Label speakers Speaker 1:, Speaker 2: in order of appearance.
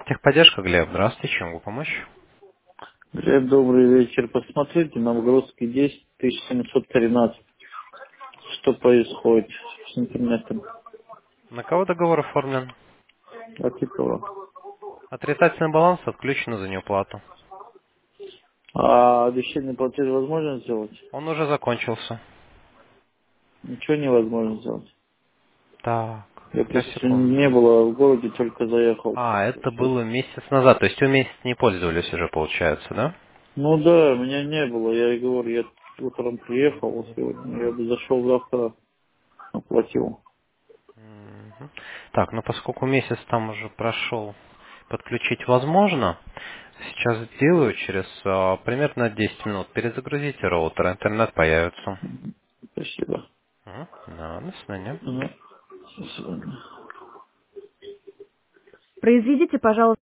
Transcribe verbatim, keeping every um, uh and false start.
Speaker 1: Техподдержка, Глеб, здравствуйте, чем могу помочь?
Speaker 2: Глеб, добрый вечер. Посмотрите, Новгородский десять, тысяча семьсот тринадцать. Что происходит с интернетом?
Speaker 1: На кого договор оформлен?
Speaker 2: Атикова.
Speaker 1: Отрицательный баланс отключен за неуплату.
Speaker 2: А обещанный платеж возможно сделать?
Speaker 1: Он уже закончился.
Speaker 2: Ничего невозможно сделать.
Speaker 1: Так,
Speaker 2: Я
Speaker 1: сейчас,
Speaker 2: просто
Speaker 1: секунду.
Speaker 2: не было в городе, только заехал.
Speaker 1: А, это было месяц назад, то есть вы месяц не пользовались уже, получается, да?
Speaker 2: Ну да, меня не было. Я и говорю, я утром приехал вот сегодня. Я бы зашел завтра, оплатил.
Speaker 1: Мгм. Так, ну поскольку месяц там уже прошел, подключить возможно. Сейчас сделаю через а, примерно десять минут. Перезагрузите роутер, интернет появится.
Speaker 2: Спасибо.
Speaker 1: Мгм. Да, до свидания.
Speaker 2: Ага. До свидания.
Speaker 1: Произведите, пожалуйста.